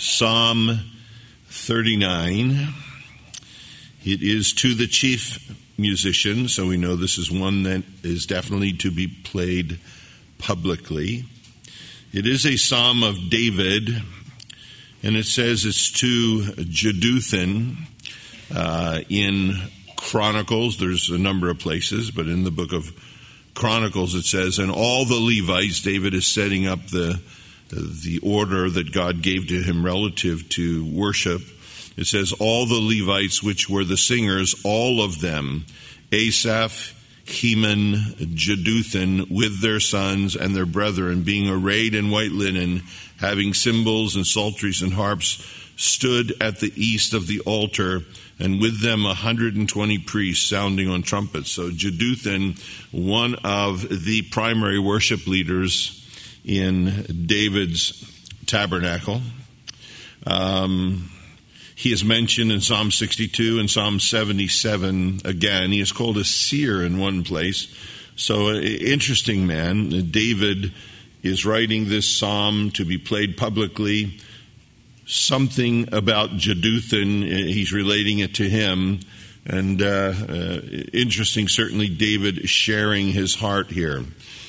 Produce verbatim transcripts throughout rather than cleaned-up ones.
Psalm thirty-nine. It is to the chief musician, so we know this is one that is definitely to be played publicly. It is a psalm of David, and it says it's to Jeduthun. Uh, in Chronicles, there's a number of places, but in the book of Chronicles it says, and all the Levites, David is setting up the the order that God gave to him relative to worship. It says, all the Levites which were the singers, all of them, Asaph, Heman, Jeduthun, with their sons and their brethren, being arrayed in white linen, having cymbals and psalteries and harps, stood at the east of the altar, and with them a hundred and twenty priests sounding on trumpets. So Jeduthun, one of the primary worship leaders in David's tabernacle. Um, he is mentioned in Psalm sixty-two and Psalm seventy-seven again. He is called a seer in one place. So uh, interesting man. David is writing this psalm to be played publicly. Something about Jeduthun, he's relating it to him. And uh, uh, interesting, certainly David sharing his heart here.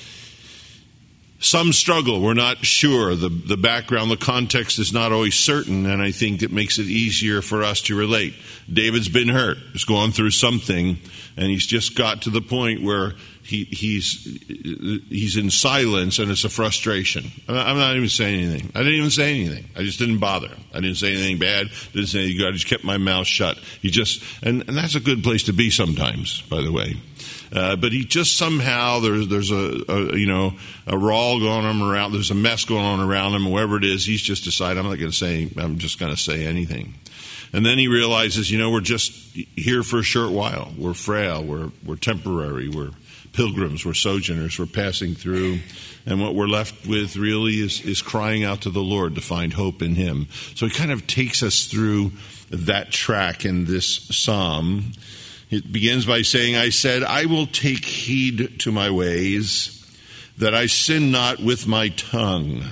Some struggle. We're not sure. The, the background, the context is not always certain, and I think it makes it easier for us to relate. David's been hurt. He's gone through something, and he's just got to the point where he, he's he's in silence, and it's a frustration. I'm not even saying anything. I didn't even say anything. I just didn't bother. I didn't say anything bad. Didn't say anything good. I just kept my mouth shut. He just, and, and that's a good place to be sometimes, by the way. Uh, but he just somehow, there's there's a, a you know a rawl going on around, there's a mess going on around him, whoever it is, he's just decided, I'm not going to say, I'm just going to say anything. And then he realizes, you know, we're just here for a short while. We're frail, we're we're temporary, we're pilgrims, we're sojourners, we're passing through. And what we're left with really is, is crying out to the Lord to find hope in him. So he kind of takes us through that track in this psalm. It begins by saying, I said, I will take heed to my ways, that I sin not with my tongue.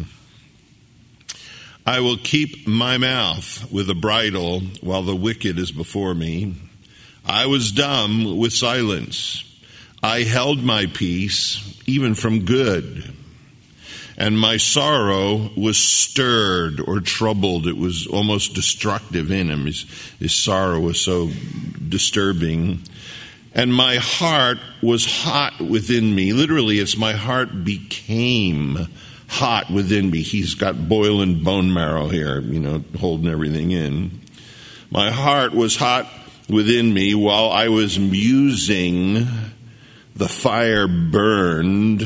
I will keep my mouth with a bridle while the wicked is before me. I was dumb with silence. I held my peace, even from good. And my sorrow was stirred or troubled. It was almost destructive in him. His, his sorrow was so disturbing. And my heart was hot within me. Literally, it's my heart became hot within me. He's got boiling bone marrow here, you know, holding everything in. My heart was hot within me while I was musing. The fire burned.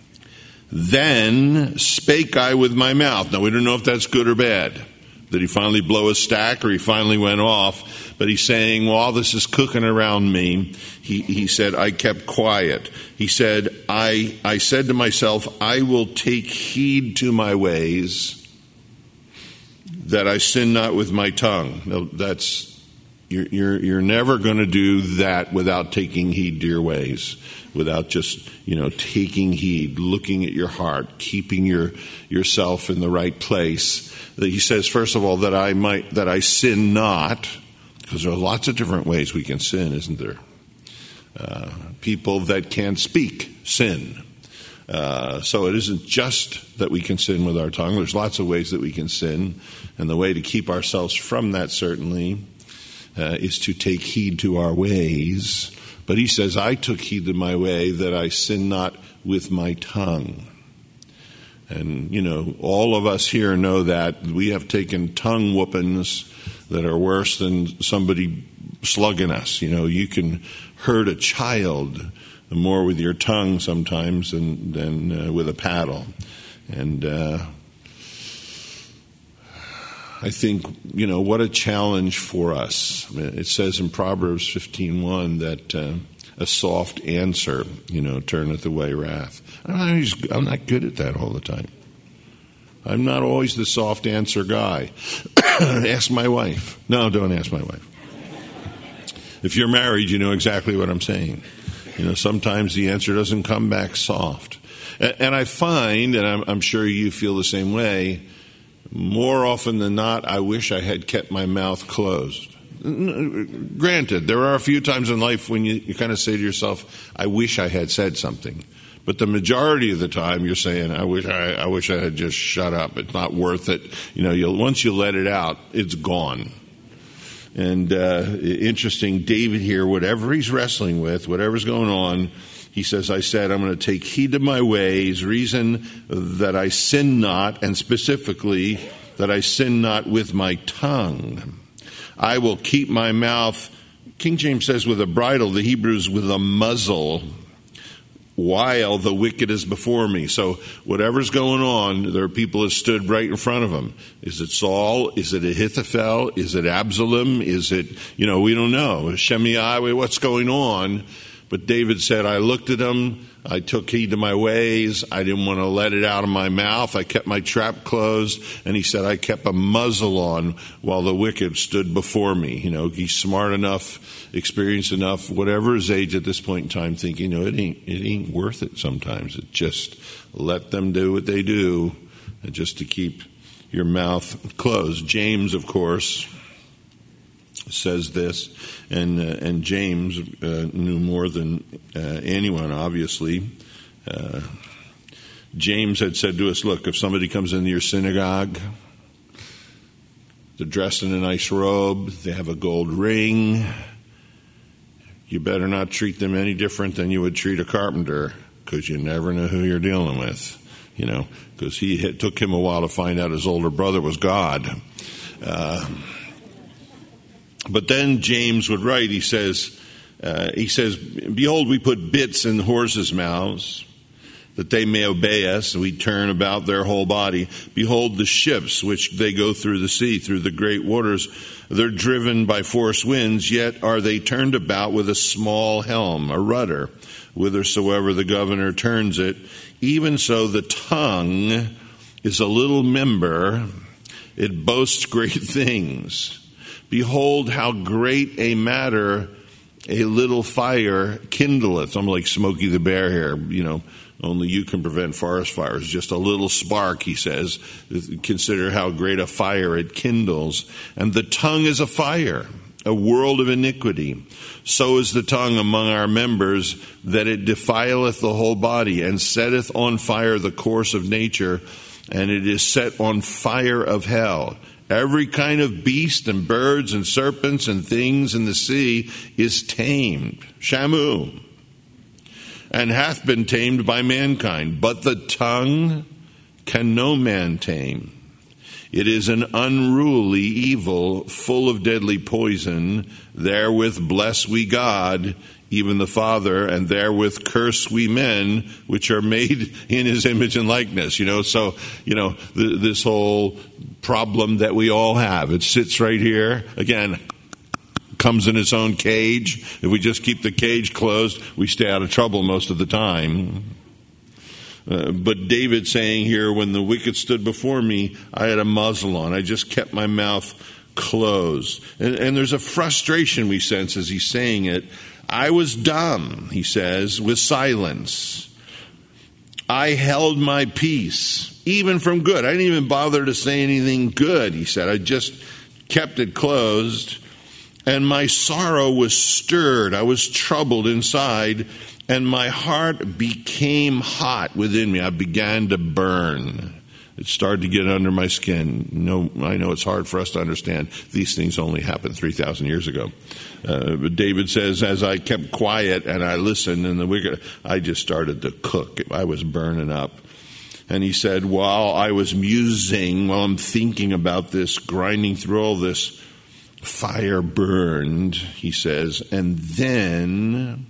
Then spake I with my mouth. Now, we don't know if that's good or bad. Did he finally blow a stack or he finally went off? But he's saying, while this is cooking around me, he, he said, I kept quiet. He said, I, I said to myself, I will take heed to my ways, that I sin not with my tongue. Now, that's, you're, you're, you're never going to do that without taking heed to your ways. Without just, you know, taking heed, looking at your heart, keeping your yourself in the right place. He says, first of all, that I might, that I sin not, because there are lots of different ways we can sin, isn't there? Uh, people that can't speak sin. Uh, so it isn't just that we can sin with our tongue. There's lots of ways that we can sin, and the way to keep ourselves from that certainly uh, is to take heed to our ways. But he says, I took heed to my way, that I sin not with my tongue. And, you know, all of us here know that. We have taken tongue whoopings that are worse than somebody slugging us. You know, you can hurt a child more with your tongue sometimes than, than uh, with a paddle. And uh, I think, you know, what a challenge for us. I mean, it says in Proverbs fifteen one that uh, a soft answer, you know, turneth away wrath. I'm not, always, I'm not good at that all the time. I'm not always the soft answer guy. Ask my wife. No, don't ask my wife. If you're married, you know exactly what I'm saying. You know, sometimes the answer doesn't come back soft. And, and I find, and I'm, I'm sure you feel the same way, More often than not, I wish I had kept my mouth closed. Granted, there are a few times in life when you, you kind of say to yourself, I wish I had said something. But the majority of the time, you're saying, I wish I, I wish I had just shut up. It's not worth it. You know, you'll, once you let it out, it's gone. And uh, interesting, David here, whatever he's wrestling with, whatever's going on, he says, I said, I'm going to take heed to my ways, reason that I sin not, and specifically that I sin not with my tongue. I will keep my mouth, King James says with a bridle, the Hebrews with a muzzle, while the wicked is before me. So whatever's going on, there are people that stood right in front of him. Is it Saul? Is it Ahithophel? Is it Absalom? Is it, you know, we don't know. Shimei, what's going on? But David said, I looked at him, I took heed to my ways, I didn't want to let it out of my mouth, I kept my trap closed, and he said, I kept a muzzle on while the wicked stood before me. You know, he's smart enough, experienced enough, whatever his age at this point in time, thinking, you know, it ain't, it ain't worth it sometimes. It just let them do what they do, and just to keep your mouth closed. James, of course, says this, and uh, and James uh, knew more than uh, anyone, obviously. Uh, James had said to us, look, if somebody comes into your synagogue, they're dressed in a nice robe, they have a gold ring, you better not treat them any different than you would treat a carpenter, because you never know who you're dealing with, you know, because he it took him a while to find out his older brother was God. Uh But then James would write, he says, uh, he says, behold, we put bits in horses' mouths, that they may obey us, and we turn about their whole body. Behold, the ships which they go through the sea, through the great waters, they're driven by force winds, yet are they turned about with a small helm, a rudder, whithersoever the governor turns it. Even so, the tongue is a little member, it boasts great things. Behold, how great a matter a little fire kindleth. I'm like Smokey the Bear here, you know, only you can prevent forest fires. Just a little spark, he says. Consider how great a fire it kindles. And the tongue is a fire, a world of iniquity. So is the tongue among our members, that it defileth the whole body, and setteth on fire the course of nature, and it is set on fire of hell. Every kind of beast and birds and serpents and things in the sea is tamed, shamu, and hath been tamed by mankind. But the tongue can no man tame. It is an unruly evil, full of deadly poison. Therewith bless we God, even the Father, and therewith curse we men, which are made in his image and likeness. You know, so, you know, th- this whole problem that we all have, it sits right here. Again, comes in its own cage. If we just keep the cage closed, we stay out of trouble most of the time. Uh, but David saying here, when the wicked stood before me, I had a muzzle on. I just kept my mouth closed. And, and there's a frustration we sense as he's saying it. I was dumb, he says, with silence. I held my peace, even from good. I didn't even bother to say anything good, he said. I just kept it closed. And my sorrow was stirred. I was troubled inside, and my heart became hot within me. I began to burn. It started to get under my skin. No, I know it's hard for us to understand. These things only happened three thousand years ago. Uh, but David says, as I kept quiet and I listened, and the wicked, I just started to cook. I was burning up. And he said, while I was musing, while I'm thinking about this, grinding through all this, fire burned, he says, and then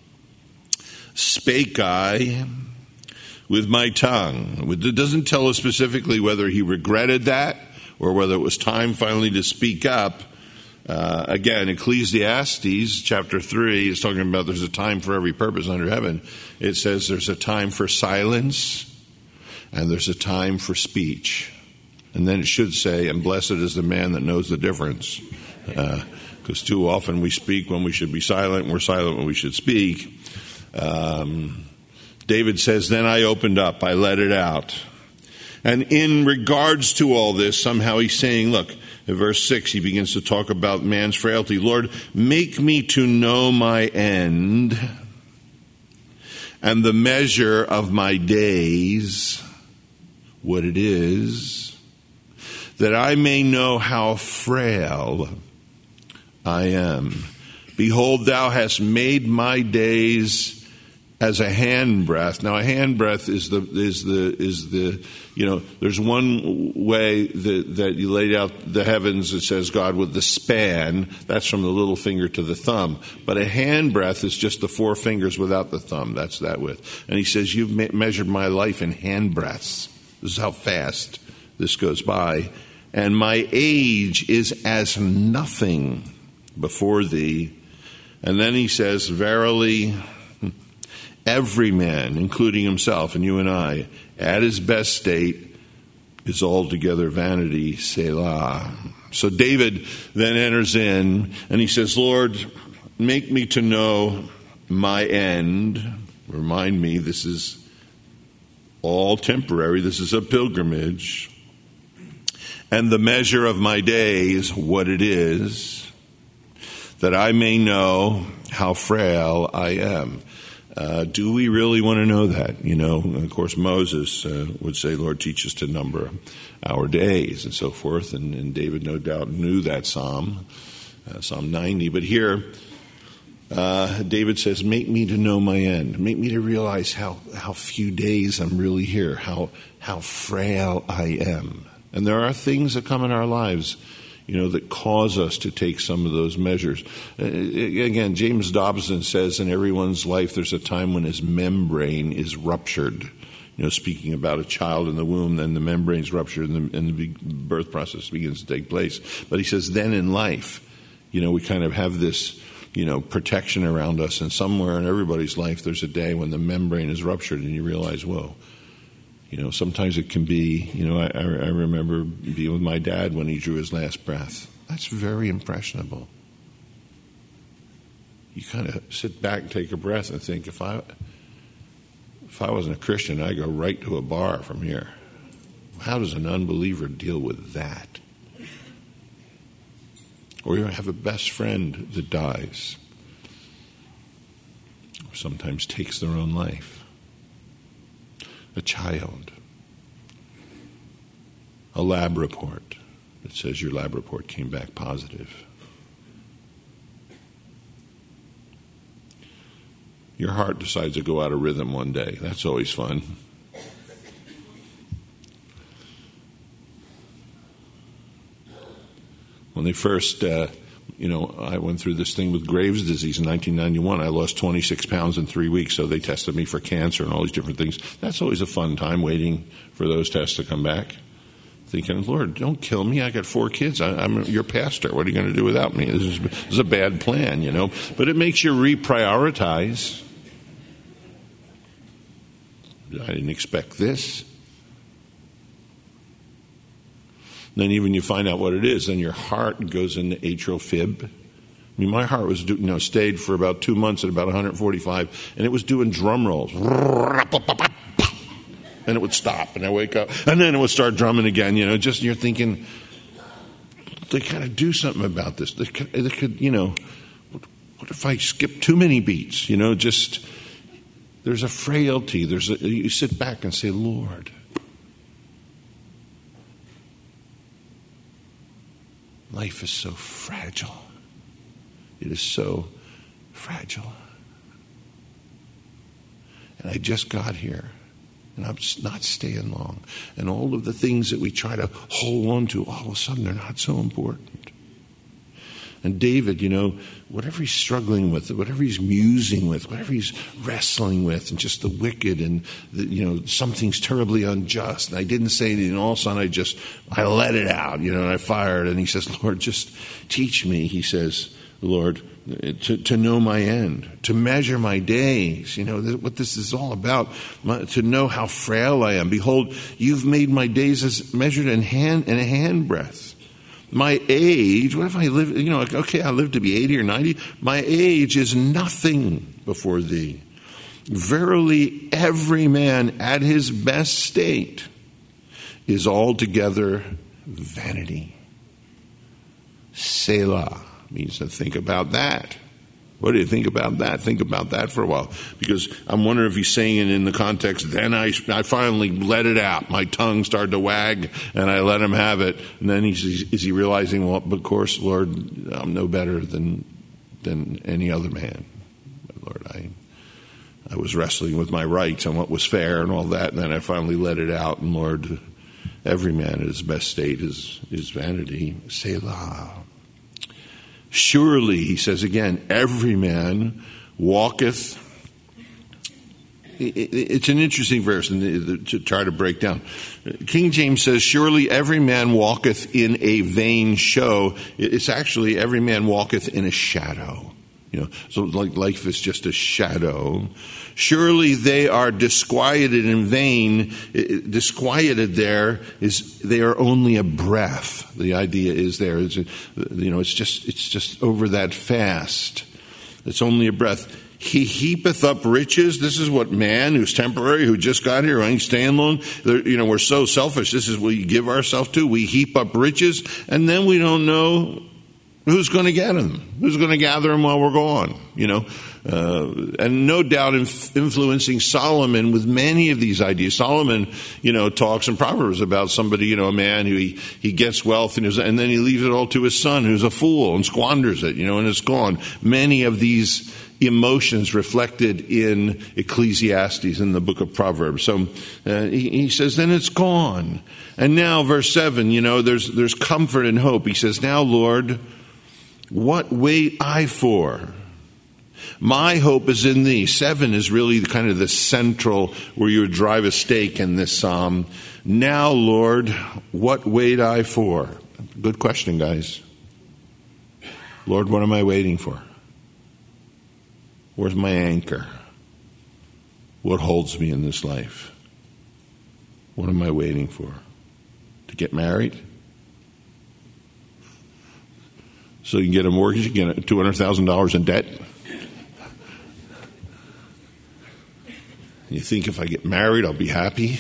spake I with my tongue. It doesn't tell us specifically whether he regretted that or whether it was time finally to speak up. Uh, again, Ecclesiastes chapter three is talking about there's a time for every purpose under heaven. It says there's a time for silence and there's a time for speech. And then it should say, and blessed is the man that knows the difference. Because uh, too often we speak when we should be silent, and we're silent when we should speak. Um, David says, then I opened up, I let it out. And in regards to all this, somehow he's saying, look, in verse six, he begins to talk about man's frailty. Lord, make me to know my end and the measure of my days, what it is, that I may know how frail I am. Behold, thou hast made my days as a handbreadth. Now, a handbreadth is the is the is the you know. There's one way that that you laid out the heavens. It says God with the span. That's from the little finger to the thumb. But a handbreadth is just the four fingers without the thumb. That's that width. And he says, "You've me- measured my life in handbreadths. This is how fast this goes by, and my age is as nothing before thee." And then he says, "Verily, every man, including himself and you and I, at his best state is altogether vanity, Selah." So David then enters in and he says, Lord, make me to know my end. Remind me, this is all temporary. This is a pilgrimage. And the measure of my days, what it is, that I may know how frail I am. Uh, do we really want to know that? You know, of course, Moses uh, would say, Lord, teach us to number our days and so forth. And, and David, no doubt, knew that psalm, uh, Psalm ninety. But here, uh, David says, make me to know my end. Make me to realize how, how few days I'm really here, how, how frail I am. And there are things that come in our lives, you know, that cause us to take some of those measures. Uh, again, James Dobson says in everyone's life there's a time when his membrane is ruptured. You know, speaking about a child in the womb, then the membrane's ruptured and the, and the birth process begins to take place. But he says then in life, you know, we kind of have this, you know, protection around us. And somewhere in everybody's life there's a day when the membrane is ruptured and you realize, whoa. You know, sometimes it can be, you know, I, I remember being with my dad when he drew his last breath. That's very impressionable. You kind of sit back, take a breath, and think, if I if I wasn't a Christian, I'd go right to a bar from here. How does an unbeliever deal with that? Or you have a best friend that dies, or sometimes takes their own life. A child, a lab report that says your lab report came back positive. Your heart decides to go out of rhythm one day. That's always fun. When they first, uh, you know, I went through this thing with Graves' disease in nineteen ninety-one. I lost twenty-six pounds in three weeks, so they tested me for cancer and all these different things. That's always a fun time, waiting for those tests to come back. Thinking, Lord, don't kill me. I got four kids. I, I'm your pastor. What are you going to do without me? This is, this is a bad plan, you know. But it makes you reprioritize. I didn't expect this. Then even you find out what it is, then your heart goes into atrial fib. I mean, my heart was, do, you know, stayed for about two months at about one forty-five, and it was doing drum rolls. And it would stop, and I wake up, and then it would start drumming again. You know, just you're thinking, they kind of do something about this. They could, they could, you know, what if I skip too many beats? You know, just there's a frailty. There's a, you sit back and say, Lord. Life is so fragile. It is so fragile. And I just got here, and I'm not staying long. And all of the things that we try to hold on to, all of a sudden they're not so important. And David, you know, whatever he's struggling with, whatever he's musing with, whatever he's wrestling with, and just the wicked and, the, you know, something's terribly unjust. And I didn't say anything, and all of a sudden I just, I let it out, you know, and I fired. And he says, Lord, just teach me, he says, Lord, to, to know my end, to measure my days. You know, what this is all about, my, to know how frail I am. Behold, you've made my days as measured in hand in a handbreadth. My age, what if I live, you know, okay, I live to be eighty or ninety. My age is nothing before thee. Verily, every man at his best state is altogether vanity. Selah means to think about that. What do you think about that? Think about that for a while. Because I'm wondering if he's saying it in the context, then I, I finally let it out. My tongue started to wag, and I let him have it. And then he's, is he realizing, well, of course, Lord, I'm no better than than any other man. Lord, I I was wrestling with my rights and what was fair and all that, and then I finally let it out. And Lord, every man in his best state is, is vanity. Selah. Surely, he says again, every man walketh. It's an interesting verse to try to break down. King James says, surely every man walketh in a vain show. It's actually every man walketh in a shadow. You know, so like life is just a shadow. Surely they are disquieted in vain. Disquieted there is they are only a breath. The idea is there is, you know, it's just it's just over that fast. It's only a breath. He heapeth up riches. This is what man who's temporary, who just got here, who ain't staying long. You know, we're so selfish. This is what we give ourselves to. We heap up riches, and then we don't know who's going to get them? Who's going to gather them while we're gone? You know, uh, and no doubt inf- influencing Solomon with many of these ideas. Solomon, you know, talks in Proverbs about somebody, you know, a man who he, he gets wealth and, his, and then he leaves it all to his son, who's a fool and squanders it, you know, and it's gone. Many of these emotions reflected in Ecclesiastes, in the book of Proverbs. So uh, he, he says, then it's gone. And now, verse seven, you know, there's there's comfort and hope. He says, now, Lord, what wait I for? My hope is in thee. Seven is really kind of the central where you would drive a stake in this psalm. Now, Lord, what wait I for? Good question, guys. Lord, what am I waiting for? Where's my anchor? What holds me in this life? What am I waiting for? To get married? So you can get a mortgage, you can get two hundred thousand dollars in debt. You think if I get married, I'll be happy?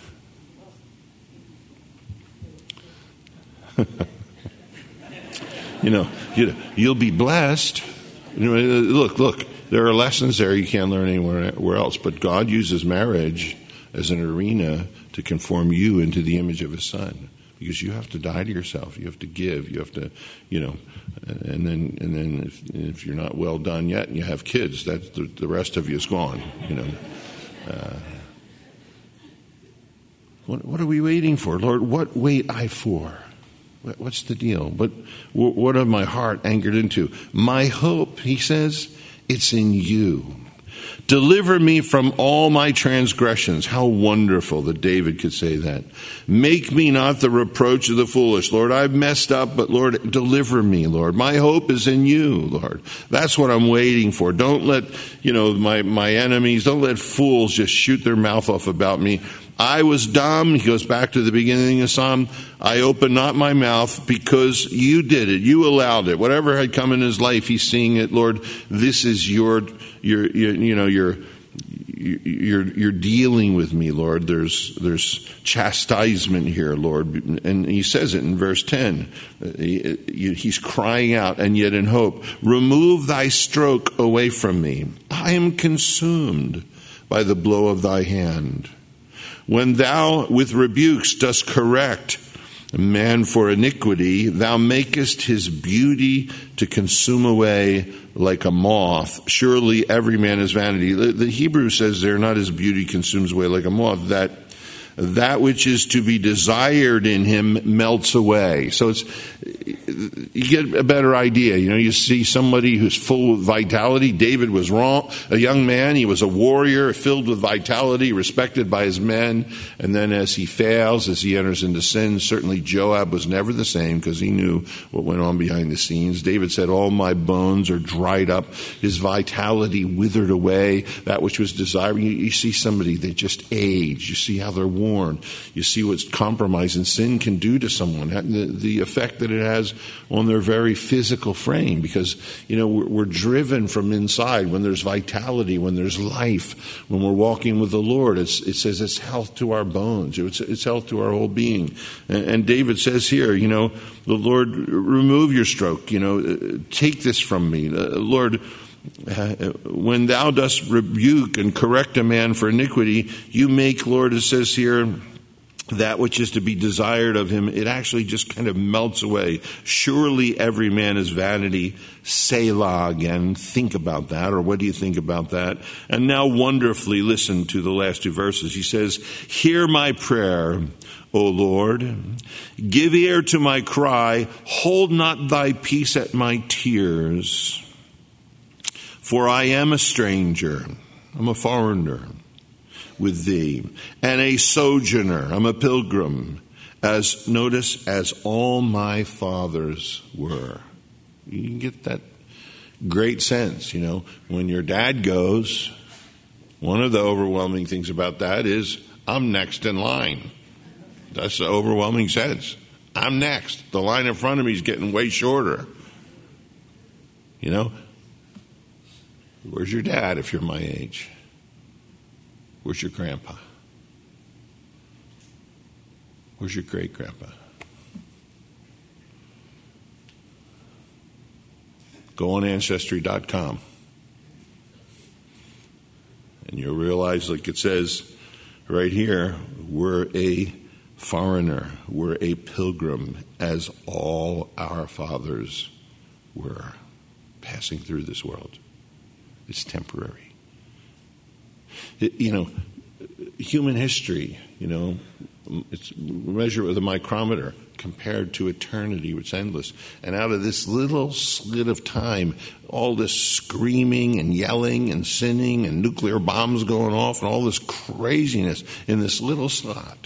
you know, you, you'll be blessed. You know, look, look, there are lessons there you can't learn anywhere else. But God uses marriage as an arena to conform you into the image of His Son. Because you have to die to yourself. You have to give. You have to, you know, and then and then if, if you're not well done yet and you have kids, that the, the rest of you is gone. You know. Uh, what, what are we waiting for, Lord? What wait I for? What, what's the deal? But what, what am my heart anchored into? My hope, He says, it's in you. Deliver me from all my transgressions. How wonderful that David could say that. Make me not the reproach of the foolish. Lord, I've messed up, but Lord, deliver me, Lord. My hope is in you, Lord. That's what I'm waiting for. Don't let, you know, my, my enemies, don't let fools just shoot their mouth off about me. I was dumb. He goes back to the beginning of Psalm. I opened not my mouth because you did it. You allowed it. Whatever had come in his life, he's seeing it. Lord, this is your, your, your you know, your, you're, you're dealing with me, Lord. There's, there's chastisement here, Lord. And he says it in verse ten. He's crying out, and yet in hope, remove thy stroke away from me. I am consumed by the blow of thy hand. When thou with rebukes dost correct a man for iniquity, thou makest his beauty to consume away like a moth. Surely every man is vanity. The, the Hebrew says there, not his beauty consumes away like a moth, that that which is to be desired in him melts away. So it's, you get a better idea. You know, you see somebody who's full of vitality. David was wrong, a young man. He was a warrior filled with vitality, respected by his men. And then as he fails, as he enters into sin, certainly Joab was never the same because he knew what went on behind the scenes. David said, all my bones are dried up. His vitality withered away. That which was desired. You, you see somebody, they just age. You see how they're worn. You see what compromise and sin can do to someone, the, the effect that it has on their very physical frame, because, you know, we're, we're driven from inside when there's vitality, when there's life, when we're walking with the Lord. It's, it says it's health to our bones. It's, it's health to our whole being. And, and David says here, you know, the Lord, remove your stroke, you know, take this from me. Uh, Lord, Uh, when thou dost rebuke and correct a man for iniquity, you make, Lord, it says here, that which is to be desired of him, it actually just kind of melts away. Surely every man is vanity. Selah again. Think about that, or what do you think about that? And now wonderfully listen to the last two verses. He says, hear my prayer, O Lord. Give ear to my cry. Hold not thy peace at my tears. For I am a stranger, I'm a foreigner with thee, and a sojourner, I'm a pilgrim, as, notice, as all my fathers were. You can get that great sense, you know, when your dad goes, one of the overwhelming things about that is, I'm next in line. That's the overwhelming sense. I'm next. The line in front of me is getting way shorter. You know? Where's your dad if you're my age? Where's your grandpa? Where's your great-grandpa? Go on Ancestry dot com. And you'll realize, like it says right here, we're a foreigner, we're a pilgrim, as all our fathers were, passing through this world. It's temporary. It, you know, human history, you know, it's measured with a micrometer compared to eternity, which is endless. And out of this little slit of time, all this screaming and yelling and sinning and nuclear bombs going off and all this craziness in this little slot.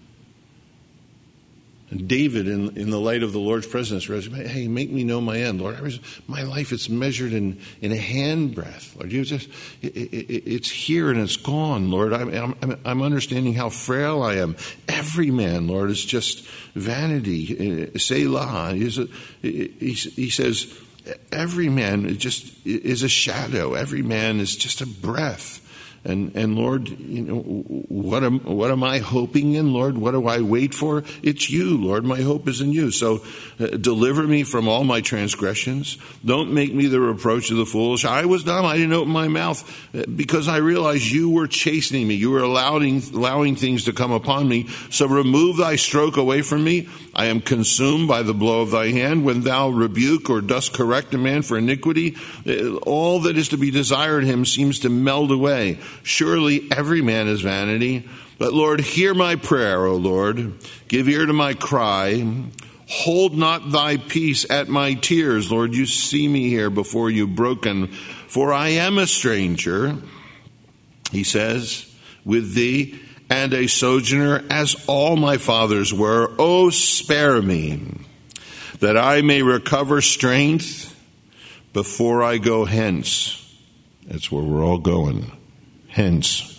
And David, in, in the light of the Lord's presence, says, hey, make me know my end, Lord. I was, my life, it's measured in, in a handbreadth. Lord, you just, it, it, it's here and it's gone, Lord. I'm, I'm, I'm understanding how frail I am. Every man, Lord, is just vanity. Selah. He, he, he says, every man just is a shadow. Every man is just a breath. And and Lord, you know, what am what am I hoping in, Lord? What do I wait for? It's you, Lord. My hope is in you. So uh, deliver me from all my transgressions. Don't make me the reproach of the foolish. I was dumb. I didn't open my mouth uh, because I realized you were chastening me. You were allowing allowing things to come upon me. So remove thy stroke away from me. I am consumed by the blow of thy hand. When thou rebuke or dost correct a man for iniquity, uh, all that is to be desired him seems to melt away. Surely every man is vanity. But Lord, hear my prayer, O Lord. Give ear to my cry. Hold not thy peace at my tears. Lord, you see me here before you broken. For I am a stranger, he says, with thee, and a sojourner, as all my fathers were. O spare me, that I may recover strength before I go hence. That's where we're all going. Hence,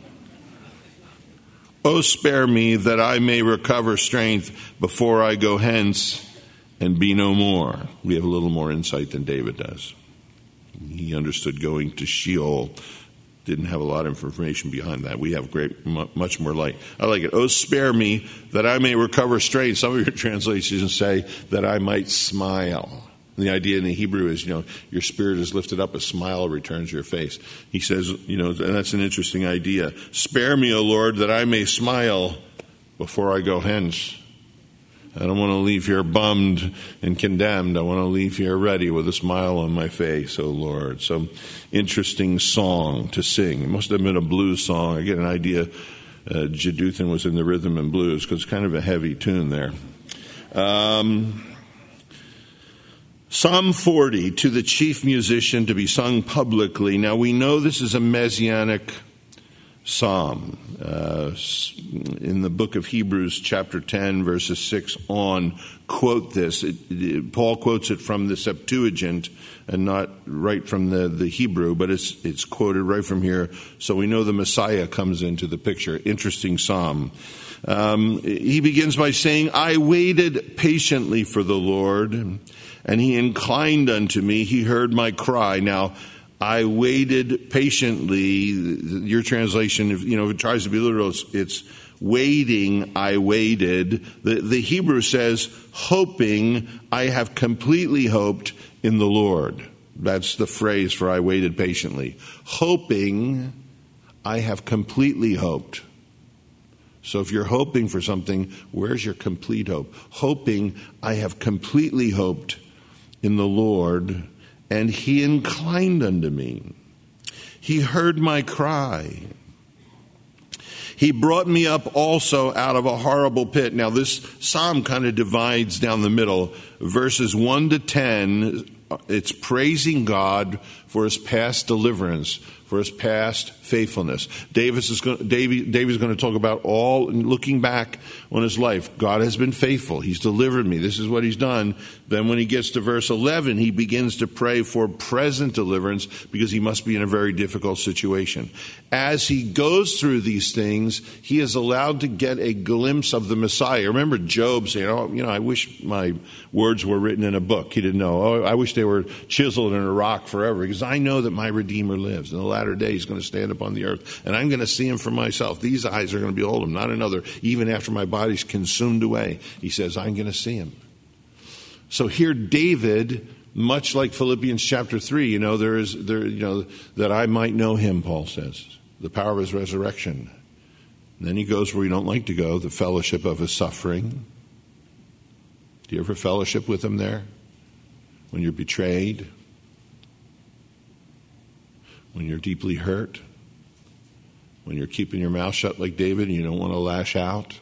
O spare me that I may recover strength before I go hence and be no more. We have a little more insight than David does. He understood going to Sheol. Didn't have a lot of information behind that. We have great, much more light. I like it. Oh, spare me that I may recover strength. Some of your translations say that I might smile. And the idea in the Hebrew is, you know, your spirit is lifted up, a smile returns your face. He says, you know, and that's an interesting idea. Spare me, O Lord, that I may smile before I go hence. I don't want to leave here bummed and condemned. I want to leave here ready with a smile on my face, O Lord. So interesting song to sing. It must have been a blues song. I get an idea uh, Jeduthun was in the rhythm and blues because it's kind of a heavy tune there. Um... Psalm forty, to the chief musician, to be sung publicly. Now we know this is a messianic psalm. Uh, in the book of Hebrews, chapter ten, verses six on, quote this. It, it, Paul quotes it from the Septuagint and not right from the, the Hebrew, but it's it's quoted right from here, so we know the Messiah comes into the picture. Interesting psalm. Um, he begins by saying, I waited patiently for the Lord, and he inclined unto me. He heard my cry. Now, I waited patiently. Your translation, you know, if it tries to be literal, it's, it's waiting, I waited. The, the Hebrew says, hoping, I have completely hoped in the Lord. That's the phrase for I waited patiently. Hoping, I have completely hoped. So if you're hoping for something, where's your complete hope? Hoping, I have completely hoped in the Lord, and he inclined unto me. He heard my cry. He brought me up also out of a horrible pit. Now this psalm kind of divides down the middle. Verses one to ten, it's praising God for his past deliverance, for his past faithfulness. Davis is going, David, David is going to talk about all, looking back on his life. God has been faithful. He's delivered me. This is what he's done. Then when he gets to verse eleven, he begins to pray for present deliverance because he must be in a very difficult situation. As he goes through these things, he is allowed to get a glimpse of the Messiah. Remember Job saying, oh, you know, I wish my words were written in a book. He didn't know. Oh, I wish they were chiseled in a rock forever, because I know that my Redeemer lives. In the latter day, he's going to stand upon the earth, and I'm going to see him for myself. These eyes are going to behold him, not another. Even after my body's consumed away, he says, I'm going to see him. So here David, much like Philippians chapter three, you know, there is, there, you know, that I might know him, Paul says, the power of his resurrection. And then he goes where you don't like to go, the fellowship of his suffering. Do you ever fellowship with him there? When you're betrayed? When you're deeply hurt? When you're keeping your mouth shut like David and you don't want to lash out?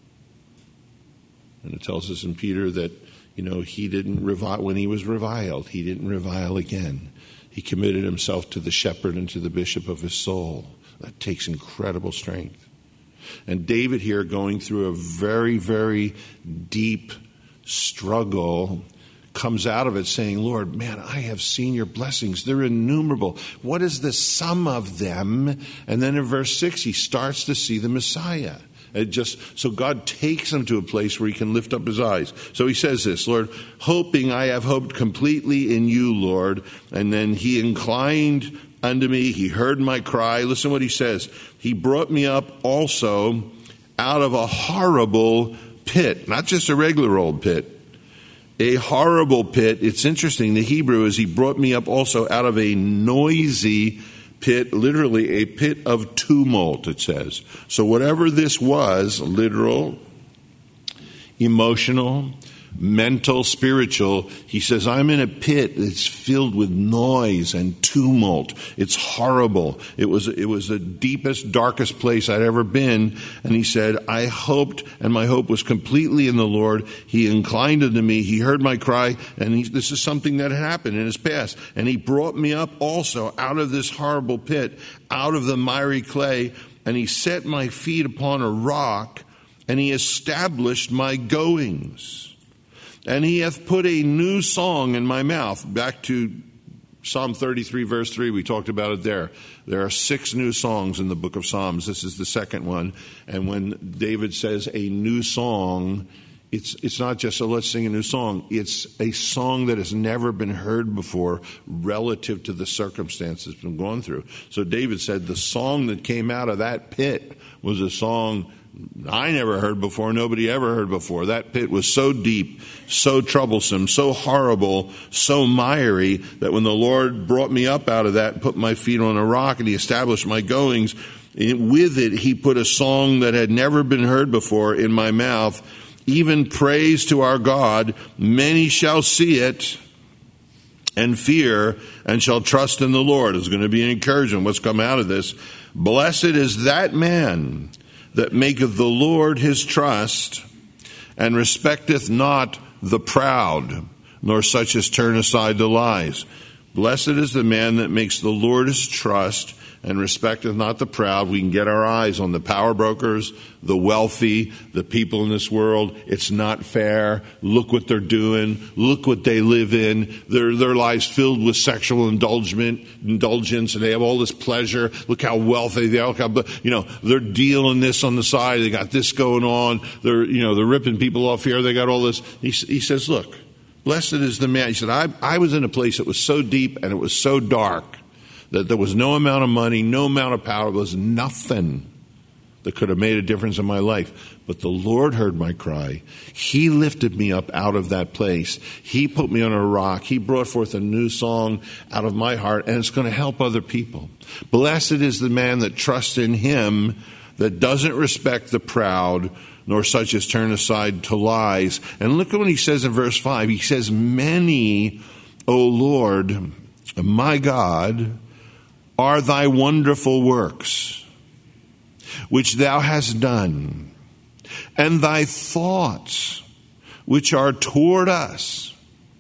And it tells us in Peter that, you know, he didn't revile, when he was reviled, he didn't revile again. He committed himself to the shepherd and to the bishop of his soul. That takes incredible strength. And David here, going through a very, very deep struggle, comes out of it saying, Lord, man, I have seen your blessings. They're innumerable. What is the sum of them? And then in verse six, he starts to see the Messiah. It just, so God takes him to a place where he can lift up his eyes. So he says this, Lord, hoping I have hoped completely in you, Lord. And then he inclined unto me. He heard my cry. Listen what he says. He brought me up also out of a horrible pit, not just a regular old pit. A horrible pit. It's interesting. The Hebrew is he brought me up also out of a noisy pit, literally a pit of tumult, it says. So whatever this was, literal, emotional, mental, spiritual, he says, I'm in a pit that's filled with noise and tumult. It's horrible. It was, it was the deepest, darkest place I'd ever been. And he said, I hoped, and my hope was completely in the Lord. He inclined unto me. He heard my cry. And he, this is something that had happened in his past. And he brought me up also out of this horrible pit, out of the miry clay. And he set my feet upon a rock, and he established my goings. And he hath put a new song in my mouth. Back to Psalm thirty-three, verse three, we talked about it there. There are six new songs in the book of Psalms. This is the second one. And when David says a new song, it's it's not just a let's sing a new song. It's a song that has never been heard before relative to the circumstances it's been gone through. So David said the song that came out of that pit was a song I never heard before, nobody ever heard before. That pit was so deep, so troublesome, so horrible, so miry, that when the Lord brought me up out of that and put my feet on a rock and he established my goings, with it he put a song that had never been heard before in my mouth, even praise to our God. Many shall see it and fear and shall trust in the Lord. It's going to be an encouragement. What's come out of this? Blessed is that man that maketh the Lord his trust, and respecteth not the proud, nor such as turn aside to lies. Blessed is the man that makes the Lord his trust, and respecteth not the proud. We can get our eyes on the power brokers, the wealthy, the people in this world. It's not fair. Look what they're doing. Look what they live in. Their their lives filled with sexual indulgence, indulgence, and they have all this pleasure. Look how wealthy they are. Look how, you know, they're dealing this on the side. They got this going on. They're, you know, they're ripping people off here. They got all this. He, he says, look, blessed is the man. He said, I, I was in a place that was so deep and it was so dark that there was no amount of money, no amount of power. There was nothing that could have made a difference in my life. But the Lord heard my cry. He lifted me up out of that place. He put me on a rock. He brought forth a new song out of my heart, and it's going to help other people. Blessed is the man that trusts in him, that doesn't respect the proud, nor such as turn aside to lies. And look at what he says in verse five. He says, many, O Lord, my God, are thy wonderful works, which thou hast done, and thy thoughts, which are toward us.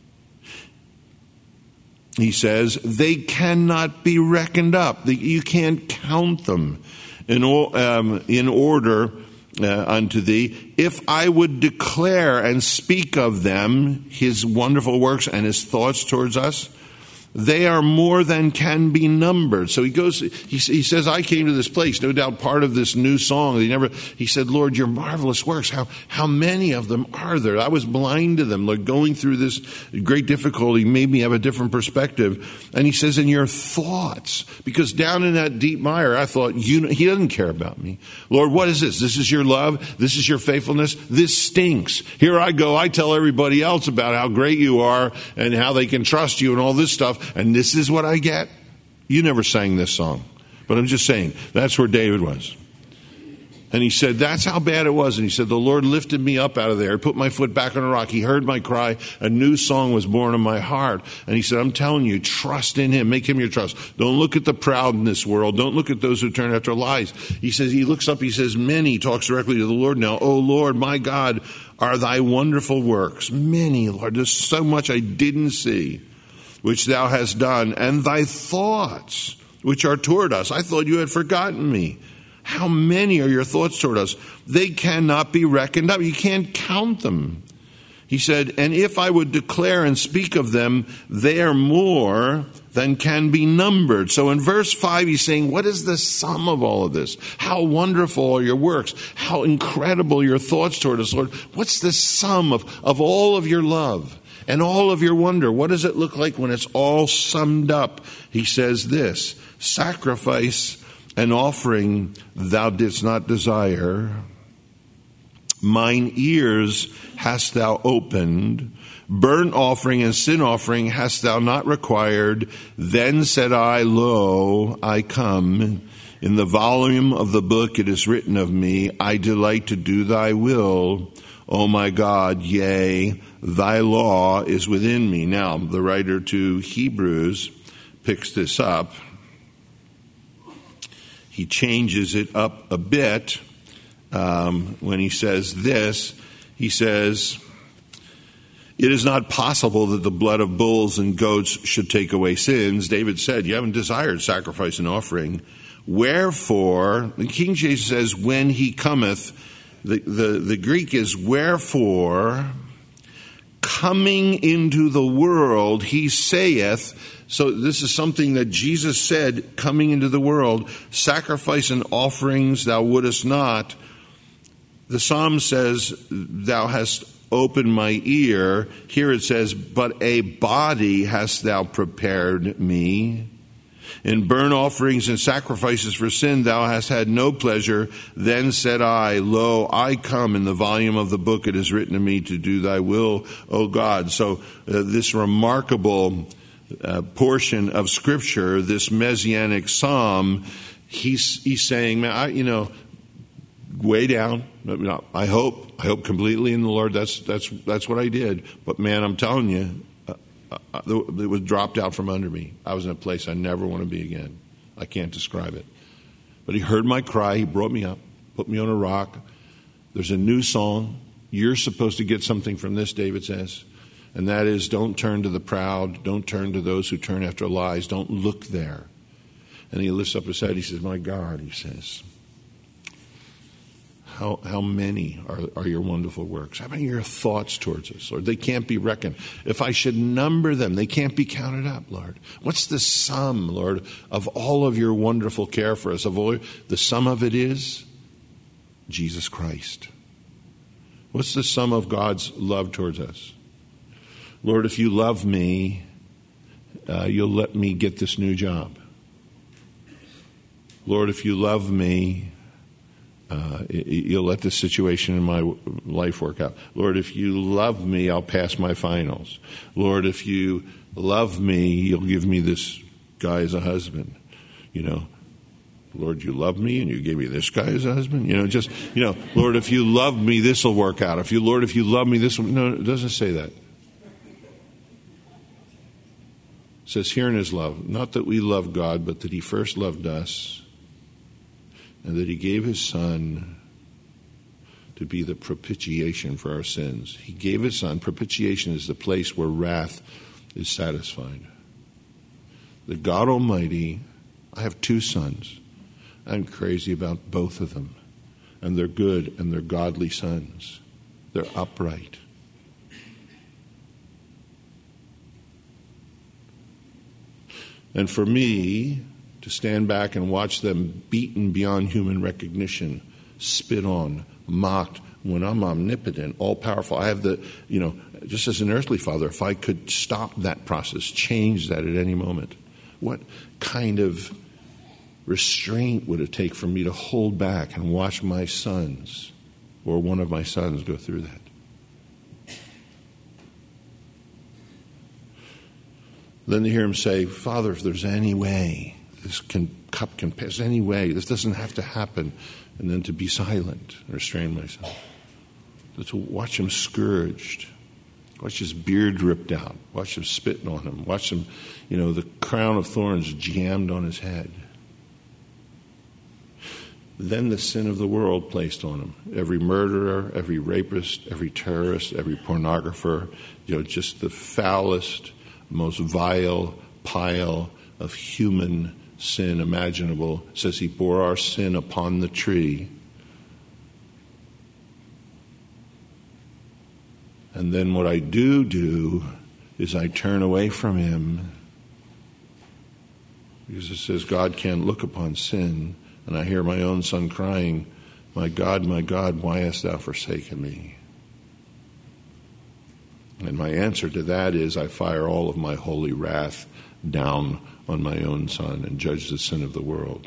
He says, they cannot be reckoned up. You can't count them in, um, in order uh, unto thee. If I would declare and speak of them, his wonderful works and his thoughts towards us, they are more than can be numbered. So he goes, he, he says, I came to this place, no doubt part of this new song. He never, he said, Lord, your marvelous works, how, how many of them are there? I was blind to them. Lord, going through this great difficulty made me have a different perspective. And he says, in your thoughts, because down in that deep mire, I thought, you, he doesn't care about me. Lord, what is this? This is your love. This is your faithfulness. This stinks. Here I go. I tell everybody else about how great you are and how they can trust you and all this stuff. And this is what I get. You never sang this song, but I'm just saying that's where David was. And he said, that's how bad it was. And he said, the Lord lifted me up out of there, put my foot back on a rock. He heard my cry. A new song was born in my heart. And he said, I'm telling you, trust in him. Make him your trust. Don't look at the proud in this world. Don't look at those who turn after lies. He says, he looks up, he says, many, talks directly to the Lord now. Oh Lord, my God, are thy wonderful works. Many, Lord, there's so much I didn't see, which thou hast done, and thy thoughts, which are toward us. I thought you had forgotten me. How many are your thoughts toward us? They cannot be reckoned up. You can't count them. He said, and if I would declare and speak of them, they are more than can be numbered. So in verse five, he's saying, what is the sum of all of this? How wonderful are your works? How incredible your thoughts toward us, Lord. What's the sum of, of all of your love and all of your wonder? What does it look like when it's all summed up? He says this, sacrifice and offering thou didst not desire. Mine ears hast thou opened. Burnt offering and sin offering hast thou not required. Then said I, lo, I come. In the volume of the book it is written of me, I delight to do thy will, O my God, yea, thy law is within me. Now, the writer to Hebrews picks this up. He changes it up a bit um, when he says this. He says, it is not possible that the blood of bulls and goats should take away sins. David said, you haven't desired sacrifice and offering. Wherefore, the King James says, when he cometh, the, the, the Greek is wherefore, coming into the world, he saith. So this is something that Jesus said, coming into the world, sacrifice and offerings thou wouldest not. The Psalm says, thou hast opened my ear. Here it says, but a body hast thou prepared me. In burnt offerings and sacrifices for sin thou hast had no pleasure. Then said I, lo, I come. In the volume of the book it is written to me to do thy will, O God. So uh, this remarkable uh, portion of Scripture, this messianic psalm, he's he's saying, man, I, you know, way down. I hope, I hope completely in the Lord. That's that's that's what I did. But man, I'm telling you, uh, it was dropped out from under me. I was in a place I never want to be again. I can't describe it. But he heard my cry. He brought me up, put me on a rock. There's a new song. You're supposed to get something from this, David says. And that is, don't turn to the proud. Don't turn to those who turn after lies. Don't look there. And he lifts up his head. He says, my God, he says, how how many are, are your wonderful works? How many are your thoughts towards us, Lord? They can't be reckoned. If I should number them, they can't be counted up, Lord. What's the sum, Lord, of all of your wonderful care for us? Of all, the sum of it is Jesus Christ. What's the sum of God's love towards us? Lord, if you love me, uh, you'll let me get this new job. Lord, if you love me, uh, you'll let this situation in my life work out. Lord, if you love me, I'll pass my finals. Lord, if you love me, you'll give me this guy as a husband. You know, Lord, you love me and you gave me this guy as a husband. You know, just, you know, Lord, if you love me, this will work out. If you, Lord, if you love me, this will. No, it doesn't say that. It says here in his love, not that we love God, but that he first loved us and that he gave his son to be the propitiation for our sins. He gave his son. Propitiation is the place where wrath is satisfied. That God Almighty, I have two sons. I'm crazy about both of them. And they're good and they're godly sons. They're upright. And for me to stand back and watch them beaten beyond human recognition, spit on, mocked, when I'm omnipotent, all-powerful, I have the, you know, just as an earthly father, if I could stop that process, change that at any moment, what kind of restraint would it take for me to hold back and watch my sons or one of my sons go through that? Then to hear him say, Father, if there's any way this can, cup can pass, any way, this doesn't have to happen, and then to be silent and restrain myself. To watch him scourged, watch his beard ripped out, watch him spitting on him, watch him, you know, the crown of thorns jammed on his head. Then the sin of the world placed on him. Every murderer, every rapist, every terrorist, every pornographer, you know, just the foulest, most vile pile of human sin imaginable. It says he bore our sin upon the tree. And then what I do do is I turn away from him, because it says God can't look upon sin. And I hear my own son crying, my God, my God, why hast thou forsaken me? And my answer to that is I fire all of my holy wrath down on my own son and judge the sin of the world.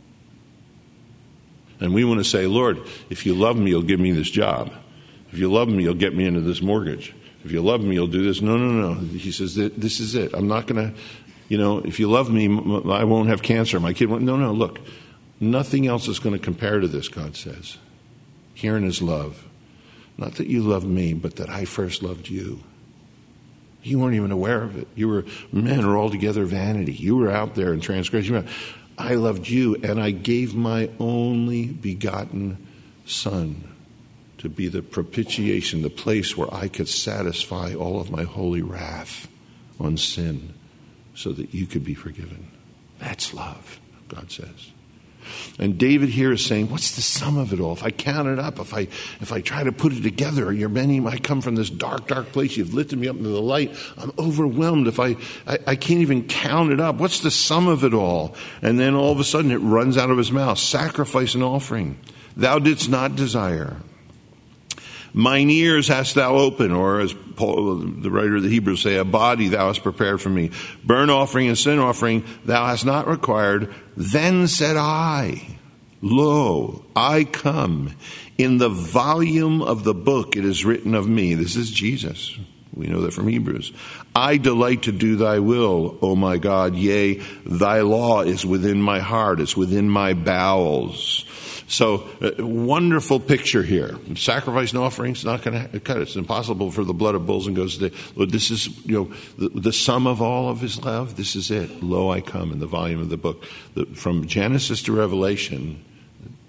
And we want to say, Lord, if you love me, you'll give me this job. If you love me, you'll get me into this mortgage. If you love me, you'll do this. No, no, no. He says, this is it. I'm not going to, you know, if you love me, I won't have cancer. My kid won't. No, no, look. Nothing else is going to compare to this, God says. Here in his love. Not that you loved me, but that I first loved you. You weren't even aware of it. You were, men are altogether vanity. You were out there in transgression. I loved you, and I gave my only begotten son to be the propitiation, the place where I could satisfy all of my holy wrath on sin so that you could be forgiven. That's love, God says. And David here is saying, what's the sum of it all? If I count it up, if I if I try to put it together, you're many, I come from this dark, dark place. You've lifted me up into the light. I'm overwhelmed. If I, I, I can't even count it up. What's the sum of it all? And then all of a sudden it runs out of his mouth. Sacrifice and offering. Thou didst not desire. Mine ears hast thou opened, or as Paul, the writer of the Hebrews say, a body thou hast prepared for me. Burnt offering and sin offering thou hast not required. Then said I, lo, I come. In the volume of the book it is written of me. This is Jesus. We know that from Hebrews. I delight to do thy will, O my God. Yea, thy law is within my heart. It's within my bowels. So, uh, wonderful picture here. Sacrifice and offering is not going to cut it. It's impossible for the blood of bulls and goats to say, Lord, this is, you know, the, the sum of all of his love. This is it. Lo, I come, in the volume of the book. The, from Genesis to Revelation,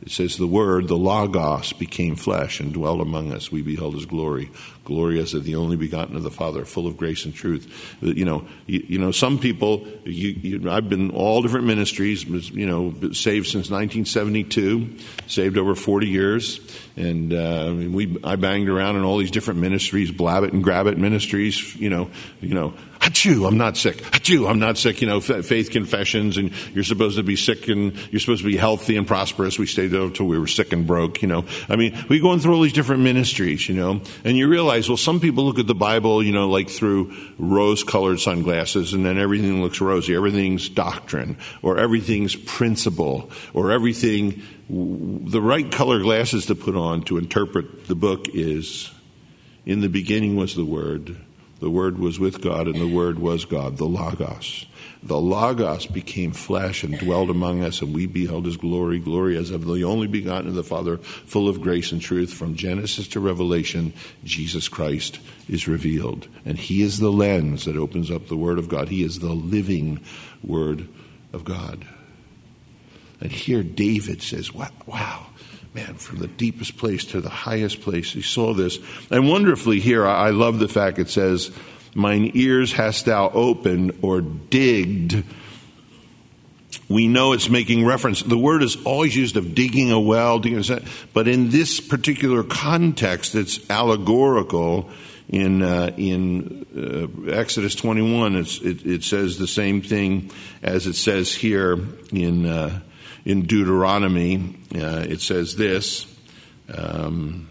It says the Word, the Logos, became flesh and dwelt among us. We beheld his glory. Glory as of the only begotten of the Father, full of grace and truth. You know, you, you know, some people, you, you, I've been all different ministries, you know, saved since nineteen seventy-two, saved over forty years. And uh, we, I banged around in all these different ministries, blab it and grab it ministries, you know, you know, achoo, I'm not sick. Achoo, I'm not sick. You know, faith confessions, and you're supposed to be sick and you're supposed to be healthy and prosperous. We stayed there until we were sick and broke, you know. I mean, we go through all these different ministries, you know, and you realize, well, some people look at the Bible, you know, like through rose-colored sunglasses, and then everything looks rosy. Everything's doctrine, or everything's principle, or everything. The right color glasses to put on to interpret the book is, in the beginning was the Word. The Word was with God, and the Word was God, the Logos. The Logos became flesh and dwelt among us, and we beheld his glory, glory as of the only begotten of the Father, full of grace and truth. From Genesis to Revelation, Jesus Christ is revealed. And he is the lens that opens up the Word of God. He is the living Word of God. And here David says, wow, wow. Man, from the deepest place to the highest place, he saw this. And wonderfully here, I love the fact it says, mine ears hast thou opened or digged. We know it's making reference. The word is always used of digging a well, digging a, but in this particular context, it's allegorical. In uh, in uh, Exodus twenty-one, it's, it, it says the same thing as it says here in uh, in Deuteronomy. Uh, it says this. Um,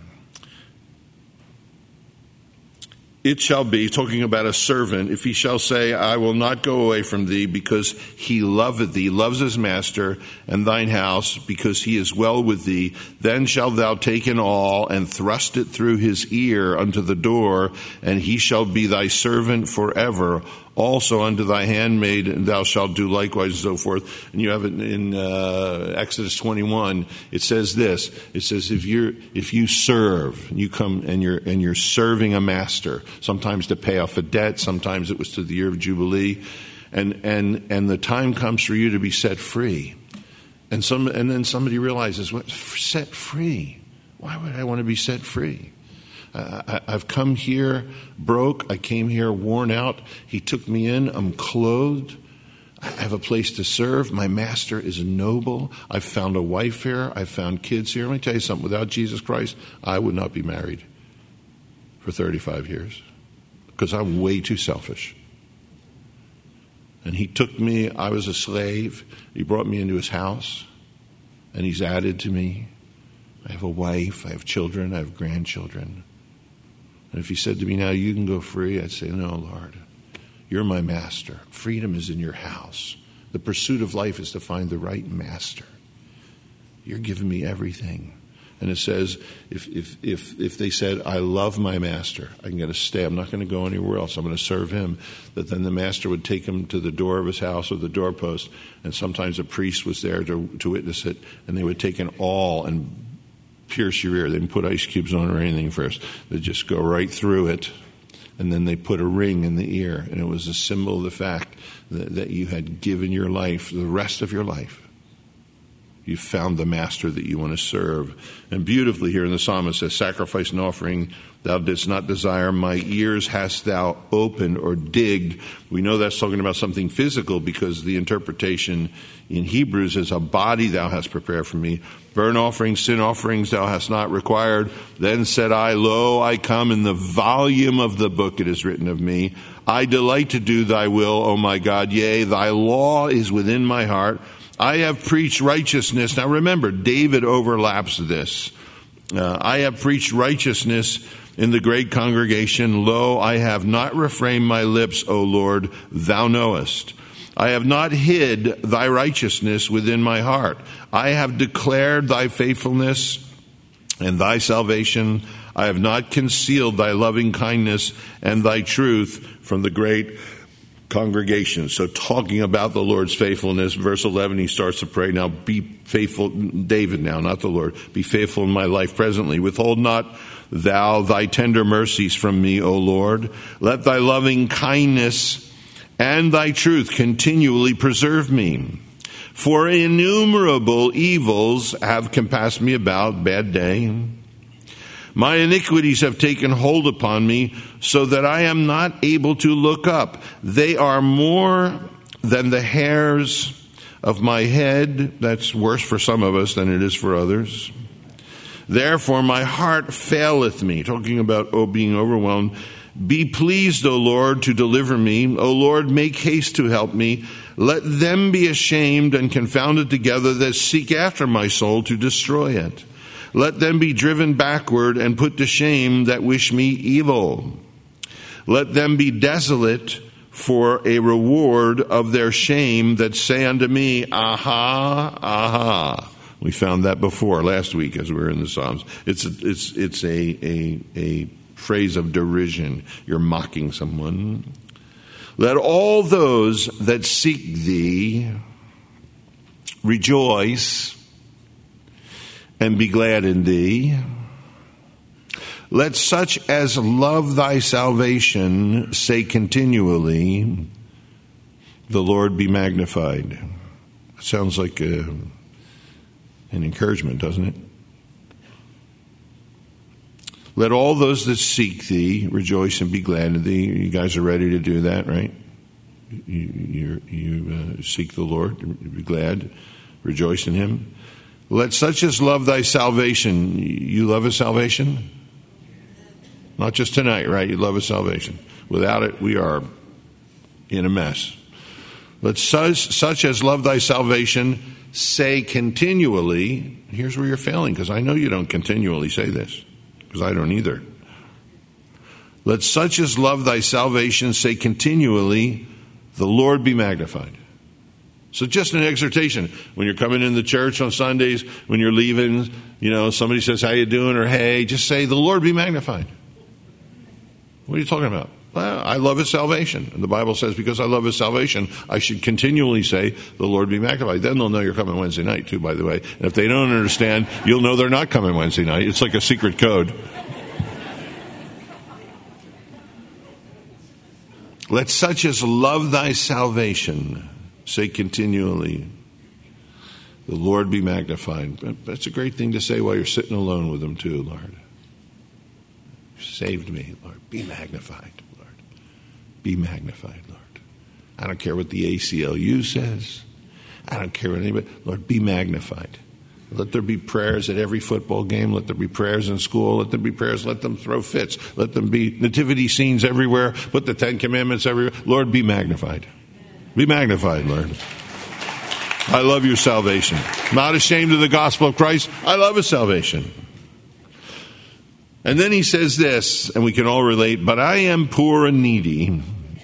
It shall be, talking about a servant, if he shall say, I will not go away from thee, because he loveth thee, loves his master, and thine house, because he is well with thee, then shalt thou take an awl, and thrust it through his ear unto the door, and he shall be thy servant forever. Also unto thy handmaid, and thou shalt do likewise, and so forth. And you have it in uh, Exodus twenty-one. It says this. It says if you if you serve, you come and you're and you're serving a master. Sometimes to pay off a debt. Sometimes it was to the year of Jubilee, and and and the time comes for you to be set free. And some and then somebody realizes, what, set free? Why would I want to be set free? Uh, I, I've come here broke. I came here worn out. He took me in. I'm clothed. I have a place to serve. My master is noble. I've found a wife here. I've found kids here. Let me tell you something. Without Jesus Christ, I would not be married for thirty-five years because I'm way too selfish. And he took me. I was a slave. He brought me into his house, and he's added to me. I have a wife. I have children. I have grandchildren. And if he said to me, now you can go free, I'd say, no, Lord, you're my master. Freedom is in your house. The pursuit of life is to find the right master. You're giving me everything. And it says, if if if if they said, I love my master, I'm going to stay, I'm not going to go anywhere else, I'm going to serve him, that then the master would take him to the door of his house or the doorpost, and sometimes a priest was there to, to witness it, and they would take an awl and pierce your ear. They didn't put ice cubes on or anything first. They just go right through it, and then they put a ring in the ear, and it was a symbol of the fact that, that you had given your life, the rest of your life. You found the master that you want to serve. And beautifully here in the psalm it says, sacrifice and offering thou didst not desire, my ears hast thou opened or digged. We know that's talking about something physical because the interpretation in Hebrews is a body thou hast prepared for me. Burnt offerings, sin offerings thou hast not required. Then said I, lo, I come, in the volume of the book it is written of me. I delight to do thy will, O my God. Yea, thy law is within my heart. I have preached righteousness. Now remember, David overlaps this. Uh, I have preached righteousness in the great congregation. Lo, I have not refrained my lips, O Lord, thou knowest. I have not hid thy righteousness within my heart. I have declared thy faithfulness and thy salvation. I have not concealed thy loving kindness and thy truth from the great congregation. So talking about the Lord's faithfulness, verse eleven, he starts to pray, now be faithful, David now, not the Lord, be faithful in my life presently. Withhold not thou thy tender mercies from me, O Lord. Let thy loving kindness and thy truth continually preserve me. For innumerable evils have compassed me about, bad day. My iniquities have taken hold upon me, so that I am not able to look up. They are more than the hairs of my head. That's worse for some of us than it is for others. Therefore my heart faileth me. Talking about oh, being overwhelmed. Be pleased, O Lord, to deliver me. O Lord, make haste to help me. Let them be ashamed and confounded together that seek after my soul to destroy it. Let them be driven backward and put to shame that wish me evil. Let them be desolate for a reward of their shame that say unto me, aha, aha. We found that before last week as we were in the Psalms. It's a, it's it's a, a a phrase of derision. You're mocking someone. Let all those that seek thee rejoice and be glad in thee. Let such as love thy salvation say continually, the Lord be magnified. Sounds like a, an encouragement, doesn't it? Let all those that seek thee rejoice and be glad in thee. You guys are ready to do that, right? You, you, you uh, seek the Lord, be glad, rejoice in him. Let such as love thy salvation. You love his salvation? Not just tonight, right? You love his salvation. Without it, we are in a mess. Let such, such as love thy salvation say continually. Here's where you're failing, because I know you don't continually say this, because I don't either. Let such as love thy salvation say continually, the Lord be magnified. So just an exhortation. When you're coming in the church on Sundays, when you're leaving, you know, somebody says, how you doing? Or hey, just say, the Lord be magnified. What are you talking about? Well, I love his salvation. And the Bible says, because I love his salvation, I should continually say, the Lord be magnified. Then they'll know you're coming Wednesday night, too, by the way. And if they don't understand, you'll know they're not coming Wednesday night. It's like a secret code. Let such as love thy salvation say continually, the Lord be magnified. That's a great thing to say while you're sitting alone with him, too, Lord. You saved me, Lord. Be magnified, Lord. Be magnified, Lord. I don't care what the A C L U says. I don't care what anybody. Lord, be magnified. Let there be prayers at every football game. Let there be prayers in school. Let there be prayers. Let them throw fits. Let them be nativity scenes everywhere. Put the Ten Commandments everywhere. Lord, be magnified. Be magnified, Lord. I love your salvation. Not ashamed of the gospel of Christ. I love his salvation. And then he says this, and we can all relate, but I am poor and needy.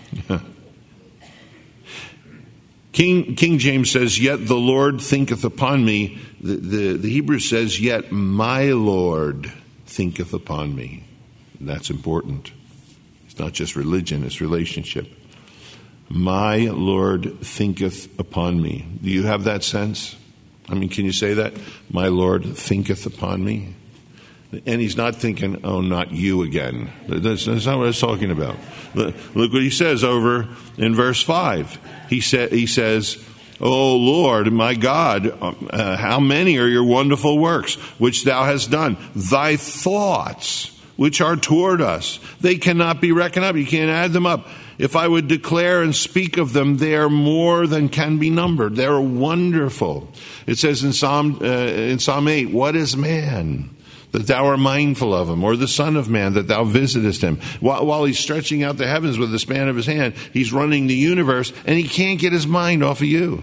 King, King James says, yet the Lord thinketh upon me. The, the, the Hebrew says, yet my Lord thinketh upon me. And that's important. It's not just religion, it's relationship. My Lord thinketh upon me. Do you have that sense? I mean, can you say that? My Lord thinketh upon me. And he's not thinking, oh, not you again. That's, that's not what I was talking about. Look, look what he says over in verse five. He, sa- he says, oh, Lord, my God, uh, how many are your wonderful works which thou hast done? Thy thoughts which are toward us, they cannot be reckoned up. You can't add them up. If I would declare and speak of them, they are more than can be numbered. They're wonderful. It says in Psalm, uh, in Psalm eight, what is man that thou art mindful of him, or the son of man that thou visitest him? While, while he's stretching out the heavens with the span of his hand, he's running the universe, and he can't get his mind off of you.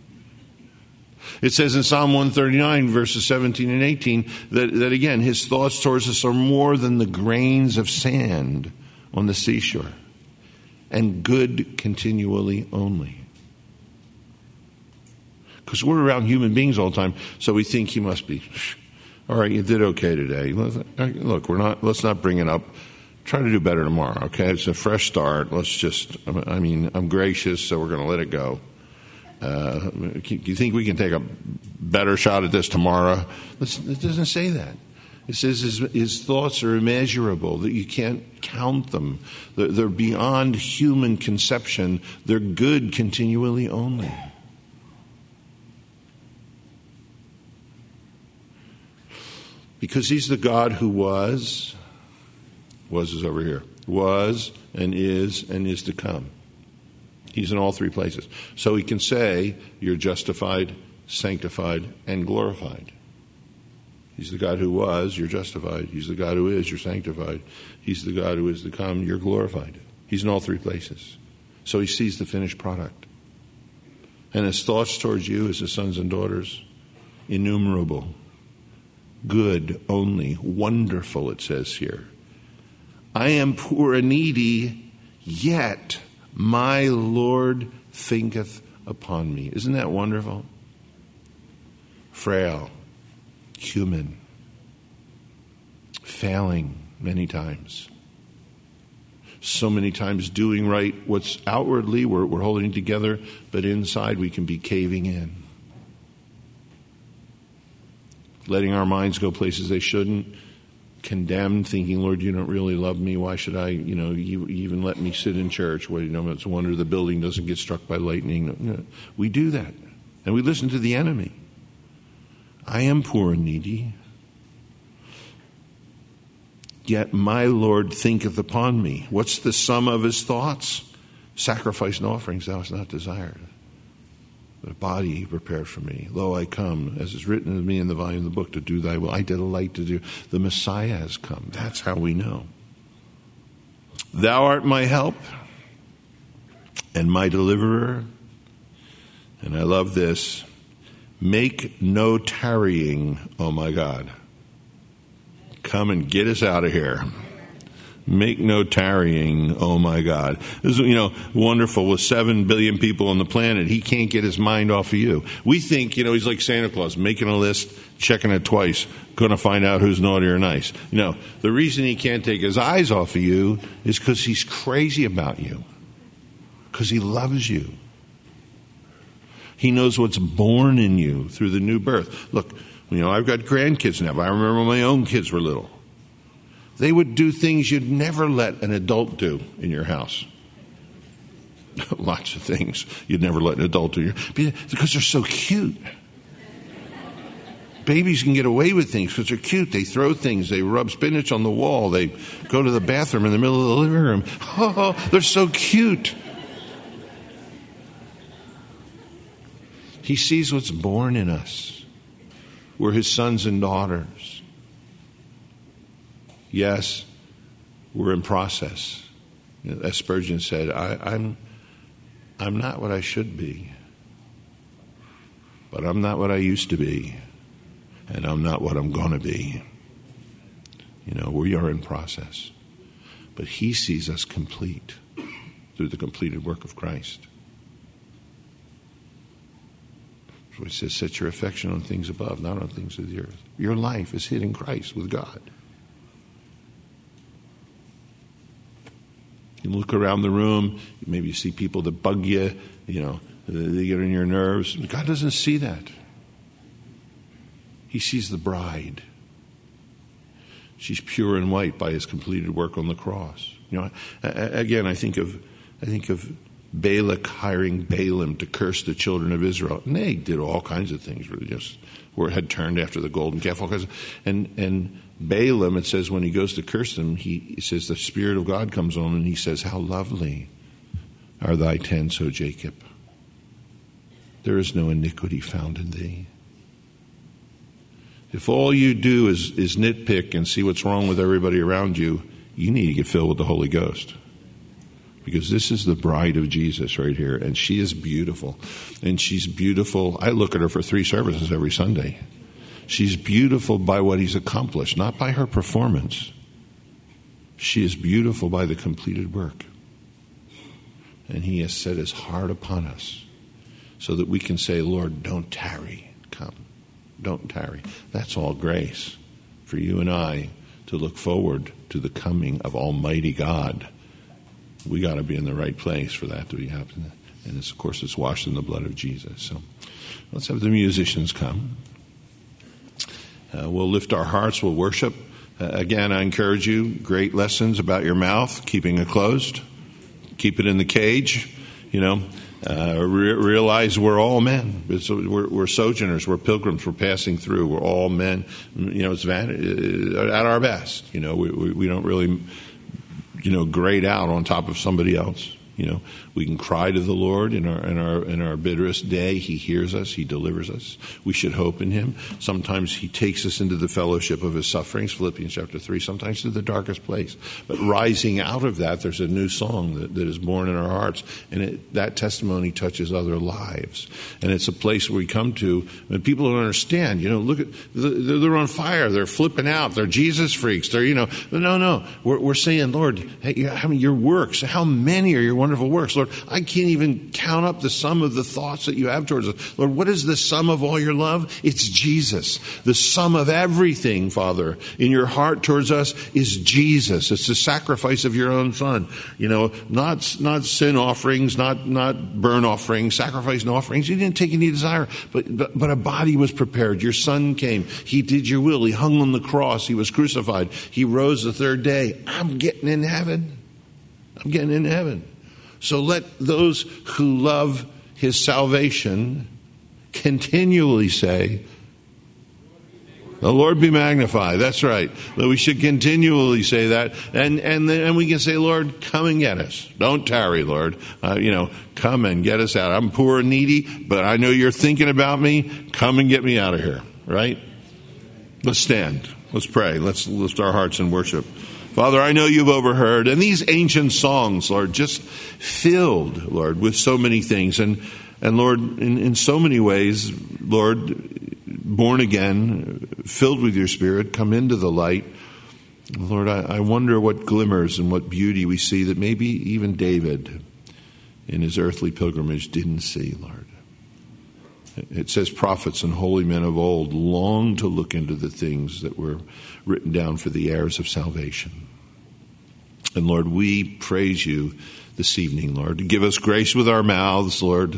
It says in Psalm one thirty-nine, verses seventeen and eighteen, that, that again, his thoughts towards us are more than the grains of sand on the seashore, and good continually only. Because we're around human beings all the time, so we think he must be, all right, you did okay today. Look, we're not, let's not bring it up. Try to do better tomorrow, okay? It's a fresh start. Let's just, I mean, I'm gracious, so we're going to let it go. Uh, do you think we can take a better shot at this tomorrow? It doesn't say that. It says his, his thoughts are immeasurable, that you can't count them. They're, they're beyond human conception. They're good continually only. Because he's the God who was, was is over here, was and is and is to come. He's in all three places. So he can say, you're justified, sanctified, and glorified. He's the God who was, you're justified. He's the God who is, you're sanctified. He's the God who is to come, you're glorified. He's in all three places. So he sees the finished product. And his thoughts towards you as his sons and daughters, innumerable, good only, wonderful, it says here. I am poor and needy, yet my Lord thinketh upon me. Isn't that wonderful? Frail, human, failing many times. So many times doing right what's outwardly we're, we're holding together, but inside we can be caving in. Letting our minds go places they shouldn't, condemned, thinking, Lord, you don't really love me. Why should I, you know, you even let me sit in church? Well, you know, it's a wonder the building doesn't get struck by lightning. You know, we do that, and we listen to the enemy. I am poor and needy, yet my Lord thinketh upon me. What's the sum of his thoughts? Sacrifice and offerings thou hast not desired, but a body he prepared for me. Lo, I come, as is written of me in the volume of the book, to do thy will. I delight to do. The Messiah has come. That's how we know. Thou art my help and my deliverer. And I love this. Make no tarrying, oh my God. Come and get us out of here. Make no tarrying, oh my God. This is, you know, wonderful. With seven billion people on the planet, he can't get his mind off of you. We think, you know, he's like Santa Claus, making a list, checking it twice, going to find out who's naughty or nice. You know, the reason he can't take his eyes off of you is because he's crazy about you. Because he loves you. He knows what's born in you through the new birth. Look, you know, I've got grandkids now, but I remember when my own kids were little. They would do things you'd never let an adult do in your house. Lots of things you'd never let an adult do. Because they're so cute. Babies can get away with things because they're cute. They throw things. They rub spinach on the wall. They go to the bathroom in the middle of the living room. Oh, they're so cute. He sees what's born in us. We're his sons and daughters. Yes, we're in process. As Spurgeon said, I, I'm, I'm not what I should be, but I'm not what I used to be, and I'm not what I'm going to be. You know, we are in process. But he sees us complete through the completed work of Christ. So he says, set your affection on things above, not on things of the earth. Your life is hid in Christ with God. You look around the room, maybe you see people that bug you, you know, they get on your nerves. God doesn't see that. He sees the bride. She's pure and white by his completed work on the cross. You know, again, I think of, I think of Balak hiring Balaam to curse the children of Israel. And they did all kinds of things, really just were had turned after the golden calf, all kinds of, and and Balaam, it says when he goes to curse them, he, he says the Spirit of God comes on and he says, how lovely are thy tents, O Jacob. There is no iniquity found in thee. If all you do is, is nitpick and see what's wrong with everybody around you, you need to get filled with the Holy Ghost. Because this is the bride of Jesus right here, and she is beautiful. And she's beautiful. I look at her for three services every Sunday. She's beautiful by what he's accomplished, not by her performance. She is beautiful by the completed work. And he has set his heart upon us so that we can say, Lord, don't tarry, come. Don't tarry. That's all grace for you and I to look forward to the coming of Almighty God. We got to be in the right place for that to be happening. And it's, of course, it's washed in the blood of Jesus. So let's have the musicians come. Uh, we'll lift our hearts. We'll worship. Uh, again, I encourage you, great lessons about your mouth, keeping it closed. Keep it in the cage. you know, uh, re- realize we're all men. It's, we're, we're sojourners. We're pilgrims. We're passing through. We're all men. You know, it's van- at our best. You know, we, we, we don't really, you know, grade out on top of somebody else. You know, we can cry to the Lord in our in our in our bitterest day. He hears us. He delivers us. We should hope in Him. Sometimes He takes us into the fellowship of His sufferings, Philippians chapter three, sometimes to the darkest place. But rising out of that, there's a new song that, that is born in our hearts. And it, that testimony touches other lives. And it's a place where we come to, and people don't understand, you know, look at, they're on fire. They're flipping out. They're Jesus freaks. They're, you know, no, no. We're, we're saying, Lord, hey, how many your works, how many are your wonderful works? Lord, I can't even count up the sum of the thoughts that you have towards us. Lord, what is the sum of all your love? It's Jesus. The sum of everything, Father, in your heart towards us is Jesus. It's the sacrifice of your own Son. You know, not not sin offerings, not not burnt offerings, sacrifice and offerings. You didn't take any desire, but, but but a body was prepared. Your Son came. He did your will. He hung on the cross. He was crucified. He rose the third day. I'm getting in heaven. I'm getting in heaven. So let those who love His salvation continually say, the Lord be magnified. That's right. That we should continually say that. And and then we can say, Lord, come and get us. Don't tarry, Lord. Uh, you know, come and get us out. I'm poor and needy, but I know you're thinking about me. Come and get me out of here. Right? Let's stand. Let's pray. Let's lift our hearts in worship. Father, I know you've overheard, and these ancient songs, Lord, just filled, Lord, with so many things. And, and Lord, in, in so many ways, Lord, born again, filled with your Spirit, come into the light. Lord, I, I wonder what glimmers and what beauty we see that maybe even David in his earthly pilgrimage didn't see, Lord. It says prophets and holy men of old longed to look into the things that were written down for the heirs of salvation. And Lord, we praise you this evening, Lord, to give us grace with our mouths, Lord.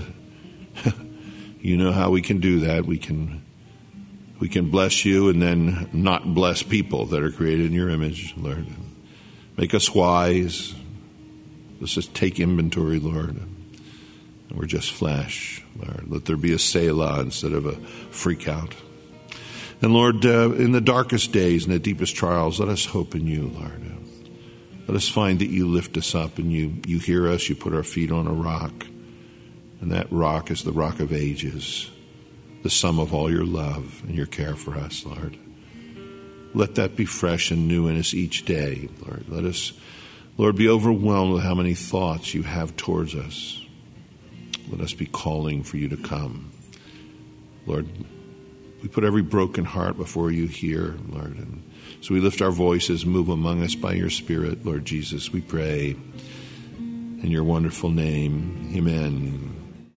You know how we can do that. We can we can bless you and then not bless people that are created in your image, Lord. Make us wise. Let's just take inventory, Lord. We're just flesh, Lord. Let there be a Selah instead of a freak out. And Lord, uh, in the darkest days and the deepest trials, let us hope in you, Lord. Let us find that you lift us up and you, you hear us, you put our feet on a rock. And that rock is the rock of ages, the sum of all your love and your care for us, Lord. Let that be fresh and new in us each day, Lord. Let us, Lord, be overwhelmed with how many thoughts you have towards us. Let us be calling for you to come. Lord, we put every broken heart before you here, Lord. And so we lift our voices, move among us by your Spirit, Lord Jesus, we pray. In your wonderful name, amen.